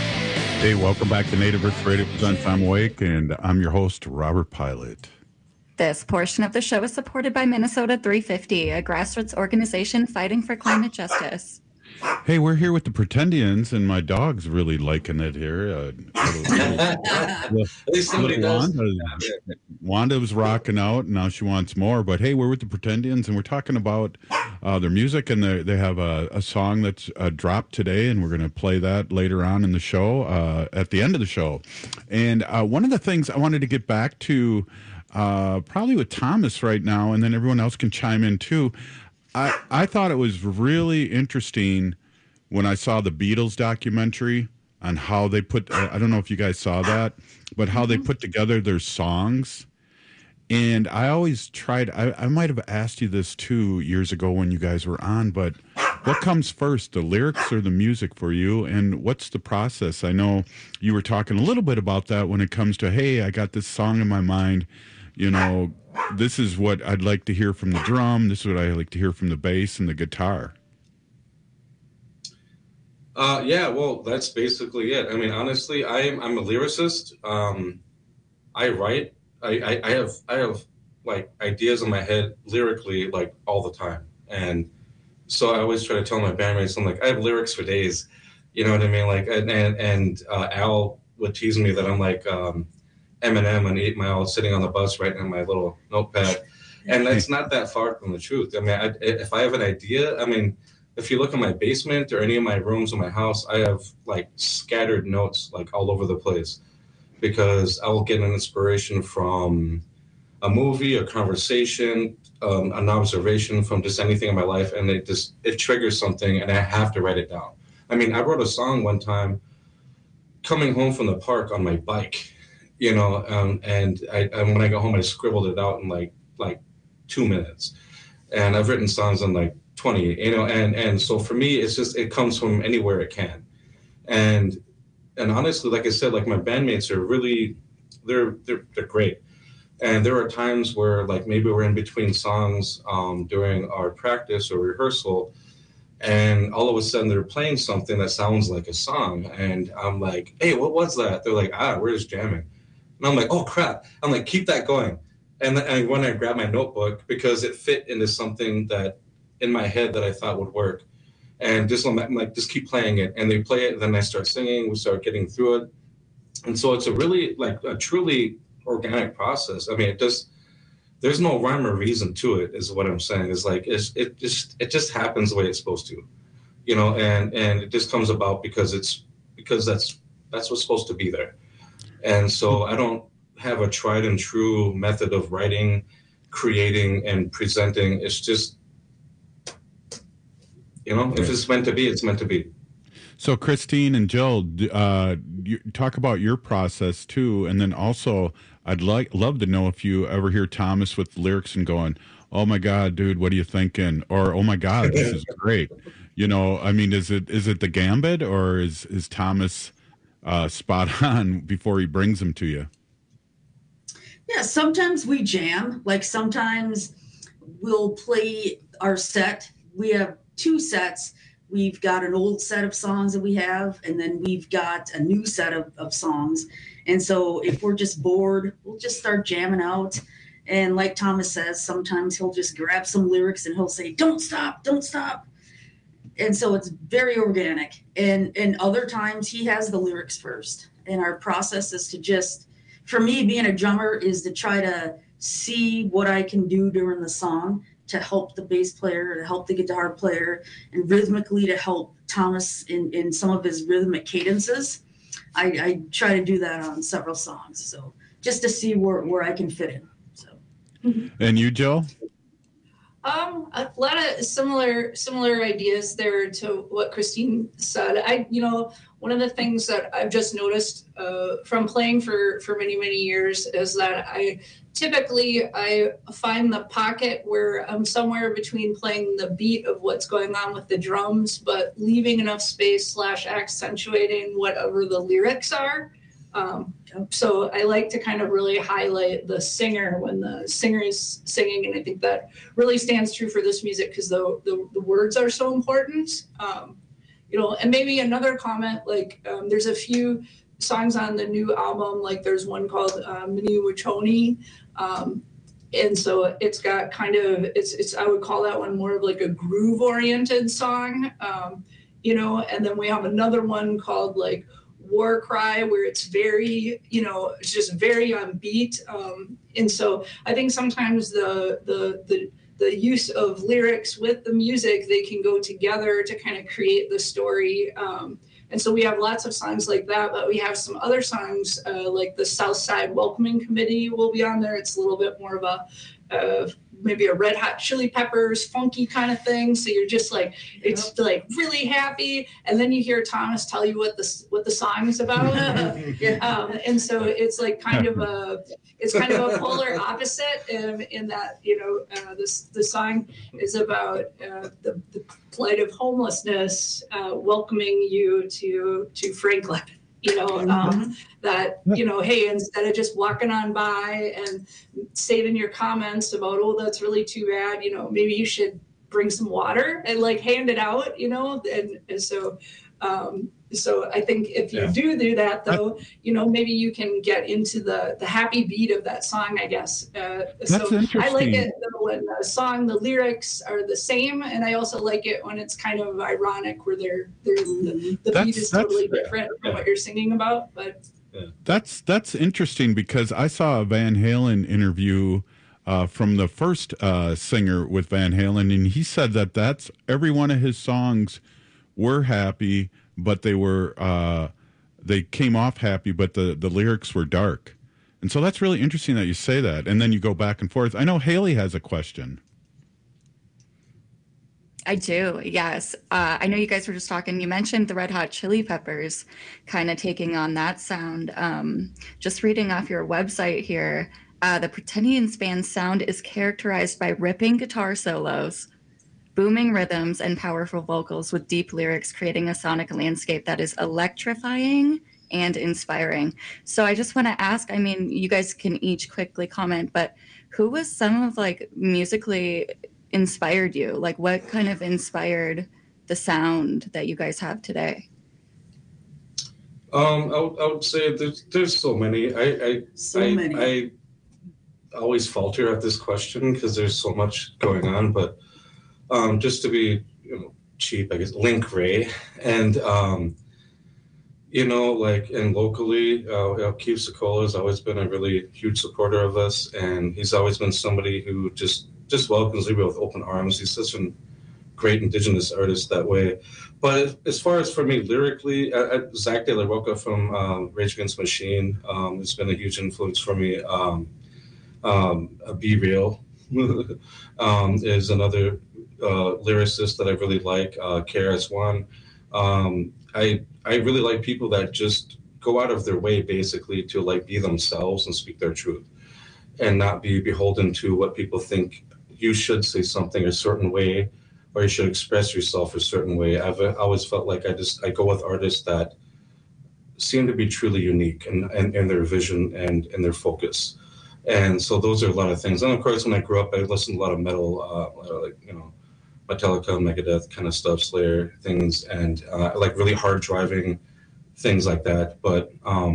Hey, welcome back to Native Roots Radio Presents. I'm Awake, and I'm your host, Robert Pilot. This portion of the show is supported by Minnesota 350, a grassroots organization fighting for climate justice. Hey, we're here with the Pretendians, and my dog's really liking it here. At least somebody does. Wanda was rocking out, and now she wants more. But hey, we're with the Pretendians, and we're talking about their music, and they have a song that's dropped today, and we're going to play that later on in the show, at the end of the show. And one of the things I wanted to get back to, probably with Thomas right now, and then everyone else can chime in too. I thought it was really interesting when I saw the Beatles documentary on how they put, I don't know if you guys saw that, but how they put together their songs. And I always tried, I might have asked you this too years ago when you guys were on, but what comes first, the lyrics or the music for you? And what's the process? I know you were talking a little bit about that when it comes to, hey, I got this song in my mind, you know, this is what I'd like to hear from the drum. This is what I like to hear from the bass and the guitar. Yeah, well, that's basically it. I mean, honestly, I'm a lyricist. I write. I have like ideas in my head lyrically like all the time, and so I always try to tell my bandmates, I'm like, I have lyrics for days. You know what I mean? Like, and Al would tease me that I'm like Eminem on 8 Mile sitting on the bus writing on my little notepad. And that's not that far from the truth. I mean, if I have an idea, I mean, if you look in my basement or any of my rooms in my house, I have like scattered notes like all over the place because I will get an inspiration from a movie, a conversation, an observation from just anything in my life. And it triggers something and I have to write it down. I mean, I wrote a song one time coming home from the park on my bike. You know, and when I got home, I scribbled it out in like 2 minutes, and I've written songs in like 20. You know, and so for me, it's just it comes from anywhere it can, and honestly, like I said, like my bandmates are really they're great, and there are times where like maybe we're in between songs during our practice or rehearsal. And all of a sudden they're playing something that sounds like a song, and I'm like, "Hey, what was that?" They're like, "We're just jamming." And I'm like, oh, crap. I'm like, keep that going. And when I grabbed my notebook, because it fit into something that in my head that I thought would work. And I'm like, just keep playing it. And they play it. And then I start singing. We start getting through it. And so it's a really, like, a truly organic process. I mean, there's no rhyme or reason to it, is what I'm saying. It's like, it just happens the way it's supposed to, you know, and it just comes about because that's what's supposed to be there. And so I don't have a tried and true method of writing, creating, and presenting. It's just, you know, if it's meant to be, it's meant to be. So Christine and Jill, you talk about your process too. And then also I'd love to know if you ever hear Thomas with lyrics and going, oh my God, dude, what are you thinking? Or, oh my God, this is great. You know, I mean, is it the gambit or is Thomas spot on before he brings them to you? Yeah, sometimes we jam. Like sometimes we'll play our set. We have 2 sets. We've got an old set of songs that we have, and then we've got a new set of songs. And so if we're just bored, we'll just start jamming out. And like Thomas says, sometimes he'll just grab some lyrics and he'll say, don't stop, don't stop. And so it's very organic. And other times he has the lyrics first. And our process is to just, for me, being a drummer is to try to see what I can do during the song to help the bass player, to help the guitar player, and rhythmically to help Thomas in some of his rhythmic cadences. I try to do that on several songs. So just to see where I can fit in. So. And you, Jill? A lot of similar ideas there to what Christine said. One of the things that I've just noticed from playing for many, many years is that I find the pocket where I'm somewhere between playing the beat of what's going on with the drums, but leaving enough space / accentuating whatever the lyrics are. So I like to kind of really highlight the singer when the singer is singing, and I think that really stands true for this music because the words are so important. And maybe another comment, like there's a few songs on the new album, like there's one called Mini Wachoni, And so it's got kind of, it's I would call that one more of like a groove oriented song, you know, and then we have another one called like War Cry, where it's very, you know, it's just very on beat. And so I think sometimes the use of lyrics with the music, they can go together to kind of create the story. And so we have lots of songs like that, but we have some other songs like the South Side Welcoming Committee will be on there. It's a little bit more of a maybe a Red Hot Chili Peppers funky kind of thing. So you're just like, it's like really happy. And then you hear Thomas tell you what the song is about. And so it's like kind of a polar opposite in that, you know, the song is about the plight of homelessness, welcoming you to Franklin. You know, that, you know, hey, instead of just walking on by and saving your comments about, oh, that's really too bad, you know, maybe you should bring some water and like hand it out, you know, and so I think if you do that, though, you know, maybe you can get into the happy beat of that song, I guess. So I like it when the song, the lyrics are the same, and I also like it when it's kind of ironic, where the beat is totally different from what you're singing about. But that's interesting, because I saw a Van Halen interview from the first singer with Van Halen, and he said that's every one of his songs were happy, but they were they came off happy, but the lyrics were dark. And so that's really interesting that you say that, and then you go back and forth. I know Haley has a question. I do, yes. I know you guys were just talking, you mentioned the Red Hot Chili Peppers kind of taking on that sound. Just reading off your website here, the Pretendians band's sound is characterized by ripping guitar solos, booming rhythms, and powerful vocals with deep lyrics, creating a sonic landscape that is electrifying and inspiring. So I just want to ask, I mean, you guys can each quickly comment, but who was some of like musically inspired you? Like what kind of inspired the sound that you guys have today? I would say there's so many. I always falter at this question because there's so much going on, but just to be, you know, cheap, I guess, Link Ray, and you know, like, and locally, Keith Sokola has always been a really huge supporter of us, and he's always been somebody who just welcomes Libra with open arms. He's such a great Indigenous artist that way. But as far as for me lyrically, Zach De La Rocha from Rage Against the Machine has been a huge influence for me. Be Real is another lyricist that I really like. KRS-One. I really like people that just go out of their way basically to like be themselves and speak their truth, and not be beholden to what people think you should say something a certain way, or you should express yourself a certain way. I've always felt like I go with artists that seem to be truly unique in their vision and in their focus. And so those are a lot of things. And of course, when I grew up, I listened to a lot of metal, like, you know, Metallica, Megadeth kind of stuff, Slayer things, and like really hard driving things like that. But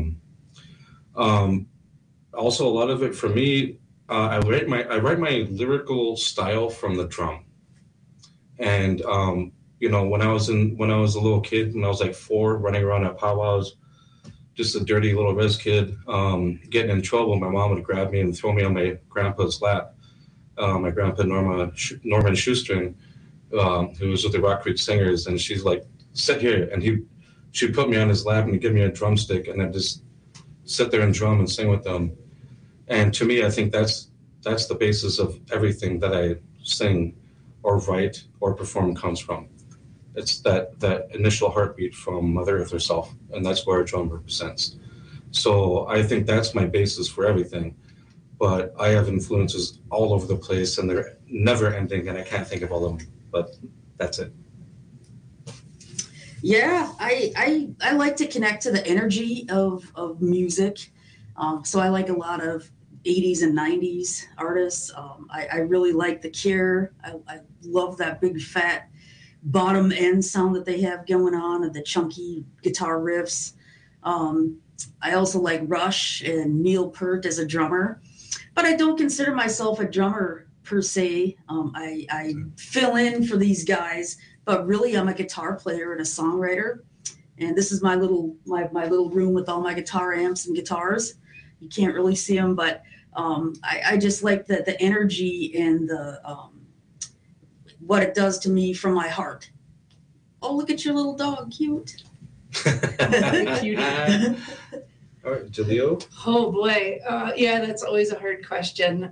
also a lot of it for me, I write my lyrical style from the drum. And you know, when I was a little kid, when I was like 4, running around at powwows, just a dirty little res kid, getting in trouble, my mom would grab me and throw me on my grandpa's lap. My grandpa Norman Shoestring, who was with the Rock Creek Singers, and she's like, sit here, and she'd put me on his lap and he'd give me a drumstick, and I'd just sit there and drum and sing with them. And to me, I think that's the basis of everything that I sing or write or perform comes from. It's that initial heartbeat from Mother Earth herself, and that's where a drum represents. So I think that's my basis for everything. But I have influences all over the place, and they're never ending, and I can't think of all of them, but that's it. Yeah, I like to connect to the energy of music. So I like a lot of 80s and 90s artists. I really like The Cure. I love that big fat bottom end sound that they have going on, and the chunky guitar riffs. I also like Rush and Neil Peart as a drummer. but I don't consider myself a drummer per se. I fill in for these guys, but really I'm a guitar player and a songwriter. And this is my little room with all my guitar amps and guitars. You can't really see them, but I just like the energy and the what it does to me from my heart. Oh, look at your little dog, cute. All right, Jaleel. Oh boy, yeah, that's always a hard question.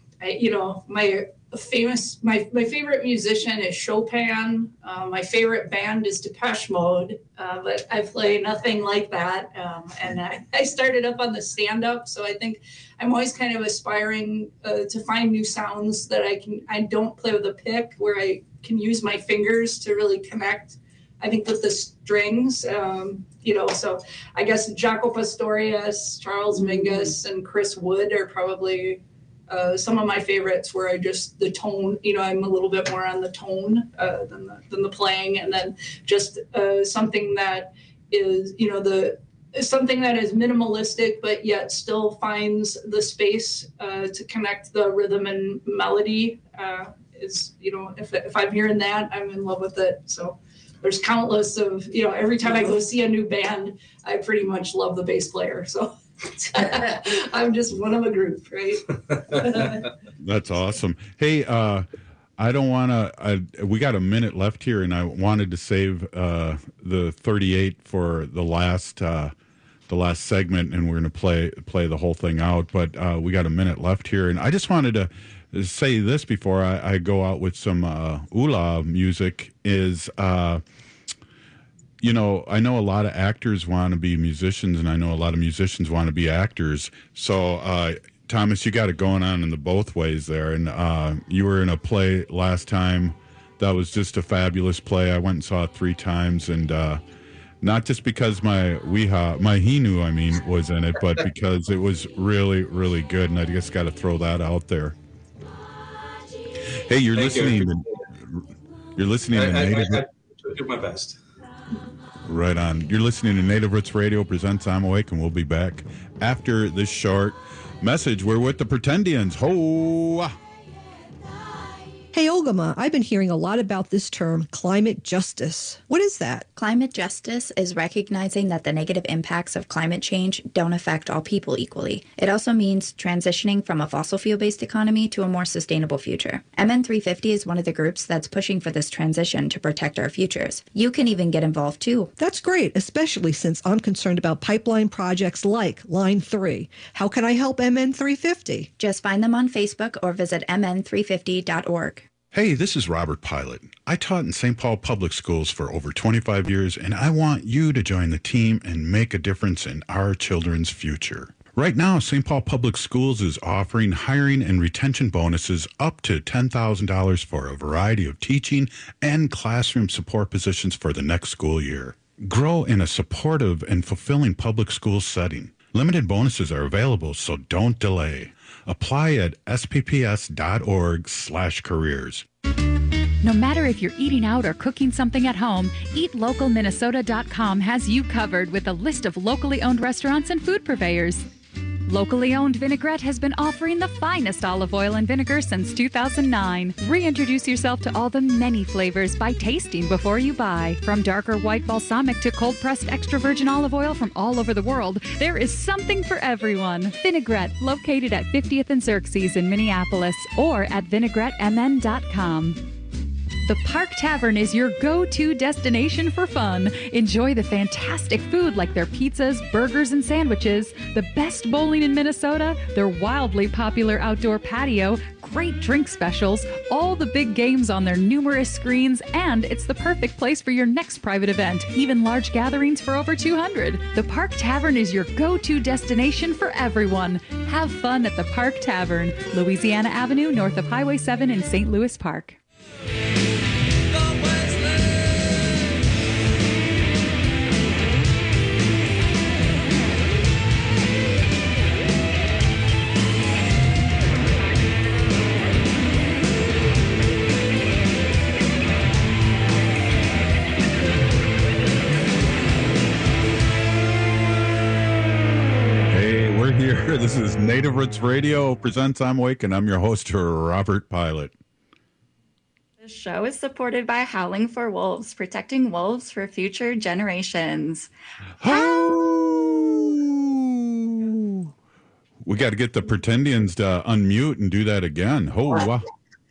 My favorite musician is Chopin. My favorite band is Depeche Mode, but I play nothing like that. And I started up on the stand-up, so I think I'm always kind of aspiring to find new sounds that I don't play with a pick, where I can use my fingers to really connect, I think, with the strings. So I guess Jaco Pastorius, Charles Mingus, and Chris Wood are probably some of my favorites, where the tone, I'm a little bit more on the tone than the playing, and then just something that is, something that is minimalistic, but yet still finds the space to connect the rhythm and melody. If I'm hearing that, I'm in love with it. So there's countless of, every time I go see a new band, I pretty much love the bass player. So I'm just one of a group, right? That's awesome. Hey, I don't want to. We got a minute left here, and I wanted to save the 38 for the last segment, and we're going to play the whole thing out. But we got a minute left here, and I just wanted to say this before I go out with some Ula music. Is I know a lot of actors want to be musicians, and I know a lot of musicians want to be actors. So, Thomas, you got it going on in the both ways there. And you were in a play last time that was just a fabulous play. I went and saw it 3 times, and not just because my Hinu, was in it, but because it was really, really good. And I just got to throw that out there. Hey, you're listening to Native. I do my best. Right on. You're listening to Native Roots Radio presents I'm Awake, and we'll be back after this short message. We're with the Pretendians. Ho! Hey, Ogama, I've been hearing a lot about this term, climate justice. What is that? Climate justice is recognizing that the negative impacts of climate change don't affect all people equally. It also means transitioning from a fossil fuel-based economy to a more sustainable future. MN350 is one of the groups that's pushing for this transition to protect our futures. You can even get involved too. That's great, especially since I'm concerned about pipeline projects like Line 3. How can I help MN350? Just find them on Facebook or visit mn350.org. Hey, this is Robert Pilot. I taught in St. Paul Public Schools for over 25 years, and I want you to join the team and make a difference in our children's future. Right now, St. Paul Public Schools is offering hiring and retention bonuses up to $10,000 for a variety of teaching and classroom support positions for the next school year. Grow in a supportive and fulfilling public school setting. Limited bonuses are available, so don't delay. Apply at spps.org/careers. No matter if you're eating out or cooking something at home, EatLocalMinnesota.com has you covered with a list of locally owned restaurants and food purveyors. Locally owned Vinaigrette has been offering the finest olive oil and vinegar since 2009. Reintroduce yourself to all the many flavors by tasting before you buy. From darker white balsamic to cold-pressed extra virgin olive oil from all over the world, there is something for everyone. Vinaigrette, located at 50th and Xerxes in Minneapolis, or at vinaigrettemn.com. The Park Tavern is your go-to destination for fun. Enjoy the fantastic food like their pizzas, burgers, and sandwiches, the best bowling in Minnesota, their wildly popular outdoor patio, great drink specials, all the big games on their numerous screens, and it's the perfect place for your next private event, even large gatherings for over 200. The Park Tavern is your go-to destination for everyone. Have fun at the Park Tavern, Louisiana Avenue, north of Highway 7 in St. Louis Park. Hey, we're here This is Native Roots Radio presents I'm Awake, and I'm your host, Robert Pilot. The show is supported by Howling for Wolves, protecting wolves for future generations. We got to get the Pretendians to unmute and do that again. Oh, wow.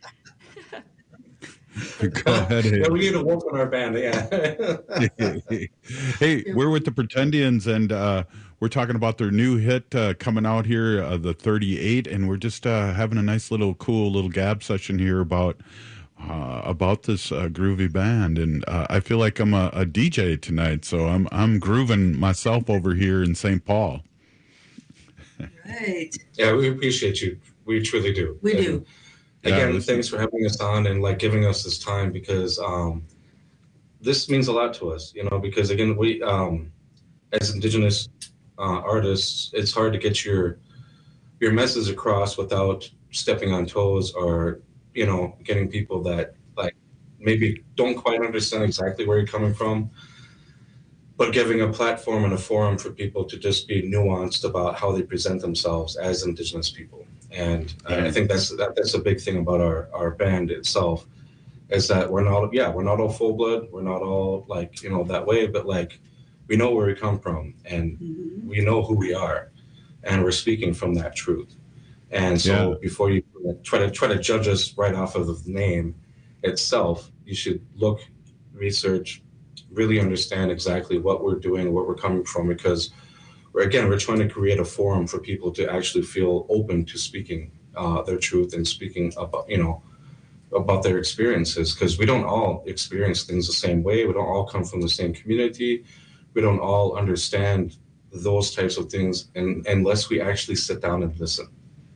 Go ahead. Yeah, we need a wolf in our band. Yeah. Hey, we're with the Pretendians, and we're talking about their new hit coming out here, the 38, and we're just having a nice cool little gab session here about this groovy band. And I feel like I'm a DJ tonight, so I'm grooving myself over here in St. Paul. Right. Yeah, we appreciate you. We truly do. We do. Again, thanks for having us on and giving us this time, because this means a lot to us, because again, we as Indigenous artists, it's hard to get your message across without stepping on toes or, getting people that maybe don't quite understand exactly where you're coming from, but giving a platform and a forum for people to just be nuanced about how they present themselves as Indigenous people. And I think that's a big thing about our band itself, is that we're not all full blood. We're not all that way, but we know where we come from and we know who we are, and we're speaking from that truth. And so before you try to judge us right off of the name itself, you should look, research, really understand exactly what we're doing, where we're coming from, because we're trying to create a forum for people to actually feel open to speaking their truth and speaking about their experiences, because we don't all experience things the same way. We don't all come from the same community. We don't all understand those types of things unless we actually sit down and listen.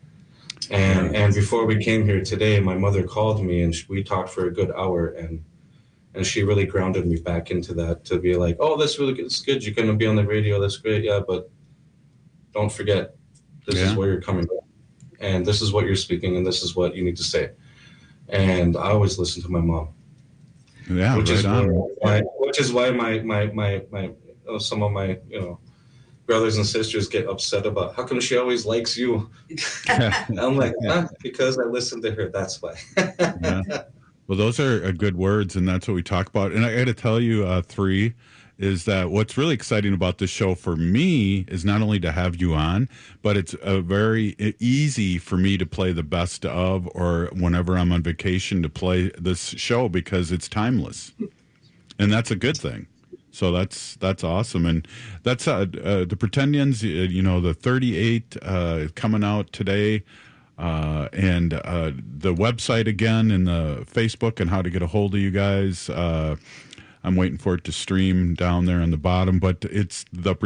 And before we came here today, my mother called me and we talked for a good hour, and she really grounded me back into that, to be like, oh, that's really good. It's good. You're going to be on the radio. That's great. Yeah, but don't forget, this is where you're coming from. And this is what you're speaking, and this is what you need to say. And I always listen to my mom. Yeah, which is why my some of my brothers and sisters get upset about how come she always likes you. I'm like, because I listen to her. That's why. Yeah. Well, those are good words, and that's what we talk about. And I got to tell you, 3, is that what's really exciting about this show for me is not only to have you on, but it's very easy for me to play the best of, or whenever I'm on vacation, to play this show, because it's timeless, and that's a good thing. So that's awesome, and that's the Pretendians. The 38 coming out today. And the website again, and the Facebook, and how to get a hold of you guys. I'm waiting for it to stream down there on the bottom, but it's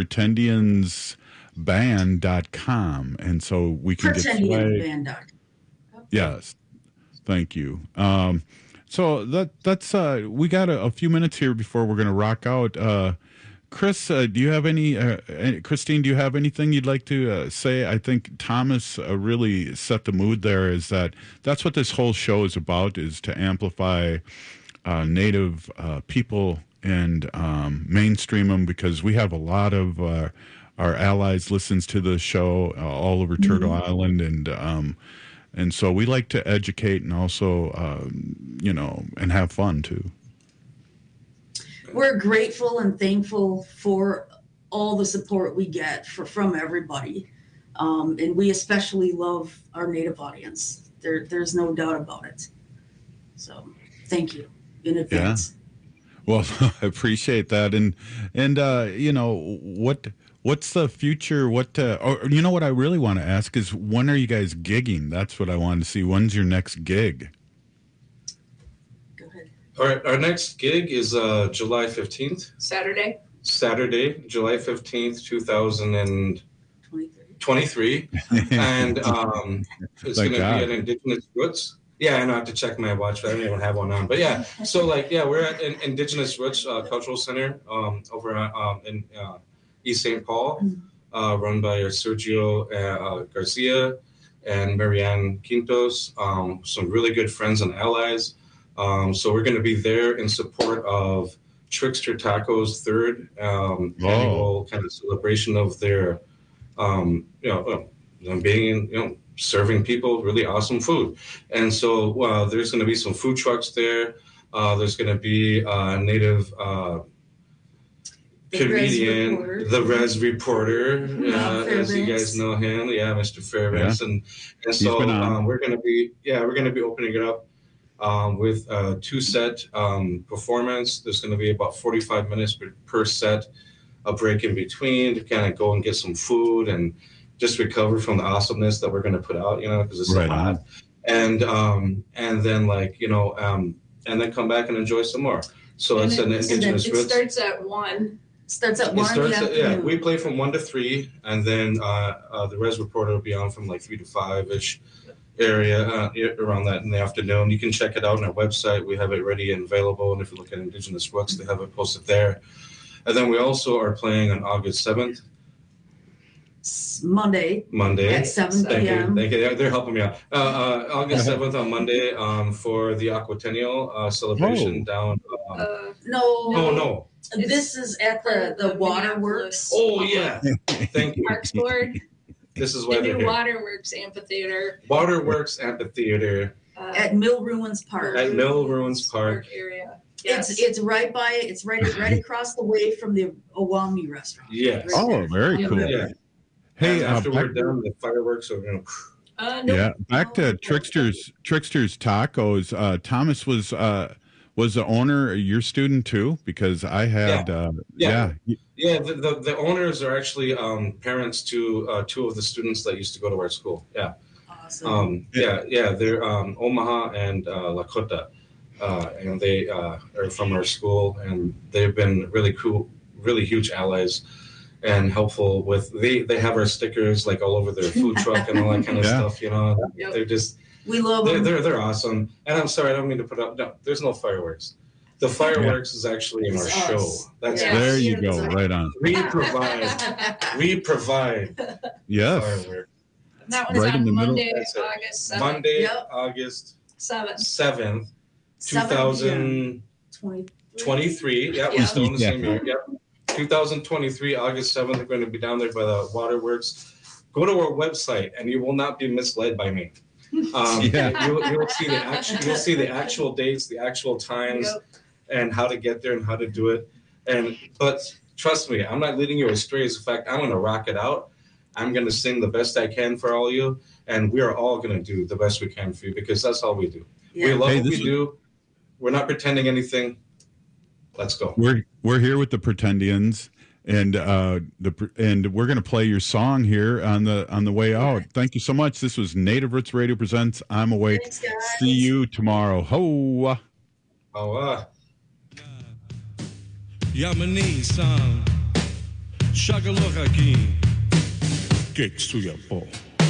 thepretendiansband.com, and so we can get Pretendiansband.com. Yes, thank you. So that's we got a few minutes here before we're going to rock out. Chris, do you have Christine, do you have anything you'd like to say? I think Thomas really set the mood there, is that's what this whole show is about, is to amplify Native people and mainstream them, because we have a lot of our allies listens to the show all over Turtle Island, and so we like to educate and also, and have fun too. We're grateful and thankful for all the support we get from everybody. And we especially love our Native audience. There's no doubt about it. So thank you in advance. Yeah. Well, I appreciate that. And what's the future? What I really want to ask is, when are you guys gigging? That's what I wanted to see. When's your next gig? Our next gig is July 15th. Saturday, July 15th, 2023. And it's going to be at Indigenous Roots. Yeah, and I have to check my watch, but I don't even have one on. But yeah, so we're at Indigenous Roots Cultural Center over in East St. Paul, run by Sergio Garcia and Marianne Quintos, some really good friends and allies. So we're going to be there in support of Trickster Tacos' third annual kind of celebration of their, being, serving people really awesome food. And so there's going to be some food trucks there. There's going to be native comedian, the Res Reporter, as you guys know him, Mr. Fairbanks, and so we're going to be opening it up with a 2-set performance. There's going to be about 45 minutes per set, a break in between to kind of go and get some food and just recover from the awesomeness that we're going to put out, because it's so hot, and then and then come back and enjoy some more. So it's an indigenous roots. It starts at 1. Starts at 1. We play from 1 to 3, and then the Res Reporter will be on from 3 to 5-ish area around that in the afternoon. You can check it out on our website. We have it ready and available, and if you look at Indigenous Roots, they have it posted there. And then we also are playing on August 7th. Monday at 7 p.m. Thank you. They're helping me out. August 7th on Monday for the Aquatennial celebration down. No. This is at the Waterworks. Oh, yeah. Thank you. Parks Board. This is why the they're new here. Waterworks Amphitheater. Waterworks Amphitheater. At Mill Ruins Park. At Mill Ruins Park. Area. Yes. It's right by. It's right across the way from the Owami restaurant. Yes. Oh, very cool. Yeah. Hey, after we're done, the fireworks are going to. Yeah, back to Trickster's Tacos. Thomas was the owner, your student too, because I had the owners are actually parents to 2 of the students that used to go to our school. Yeah. Awesome. They're Omaha and Lakota, and they are from our school, and they've been really cool, really huge allies. And helpful with they have our stickers all over their food truck and all that kind of stuff. They're just we love them. They're awesome. And I'm sorry, I don't mean to put up. No, there's no fireworks. The fireworks is actually in our show. That's there you go, right on. We provide. Yes. Fireworks. That one's right on in the Monday, middle. August 7th. Monday, August 7th. 2023. Yeah, we're still in the same year. Yep. 2023, August 7th, we're going to be down there by the Waterworks. Go to our website, and you will not be misled by me. You'll see the actual dates, the actual times, and how to get there and how to do it. But trust me, I'm not leading you astray. In fact, I'm going to rock it out. I'm going to sing the best I can for all of you, and we are all going to do the best we can for you because that's all we do. Yeah. We love what we do. We're not pretending anything. Let's go. We're here with the Pretendians, and we're going to play your song here on the way out. Thank you so much. This was Native Roots Radio presents I'm Awake. Thanks, guys. See you tomorrow. Ho. Yamani san Shagaluraki Geksuyapo.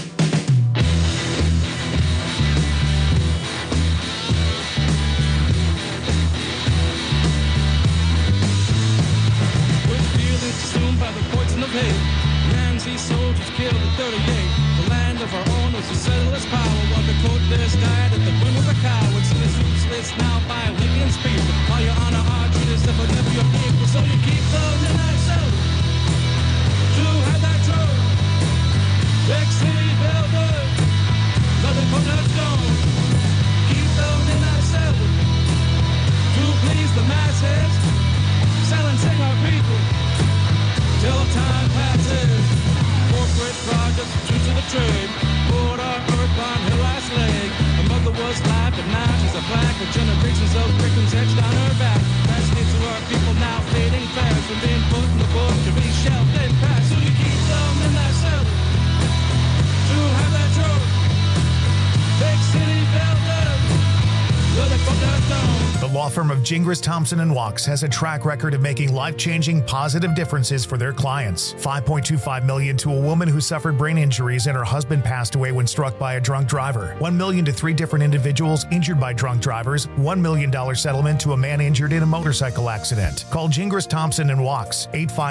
By the poison of hate, Nancy soldiers killed in 38. The land of our own was a settler's power. While the coatless died at the whim of the cowards. And it's useless now by Lincoln's people. All your honor, our treatise, if I never your people. So you keep those in thyself to have that truth. Big city builders, nothing but that stone. Keep those in thyself to please the masses. Silencing our people till time passes. Corporate projects, true to the trade. Put our earth on her last leg. Her mother was live, but now she's a flag with generations of victims etched on her back. That's needs to our people now fading fast from being put in the book to be shelved and passed. So you keep them in that cell to have that truth. Big city builders, where they put their stone. The law firm of Gingras, Thompson & Wachs has a track record of making life-changing positive differences for their clients. $5.25 million to a woman who suffered brain injuries and her husband passed away when struck by a drunk driver. $1 million to 3 different individuals injured by drunk drivers. $1 million settlement to a man injured in a motorcycle accident. Call Gingras, Thompson & Wachs,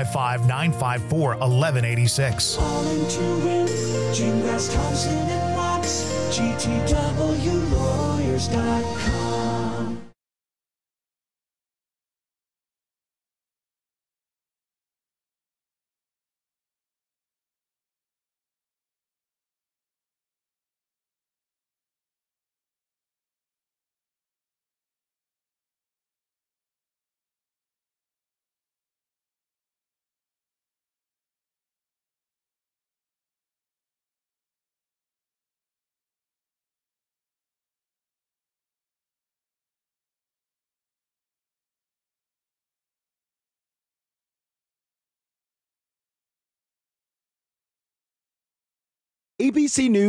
855-954-1186. All into it, Gingras, Thompson & Wachs, GTWlawyers.com. ABC News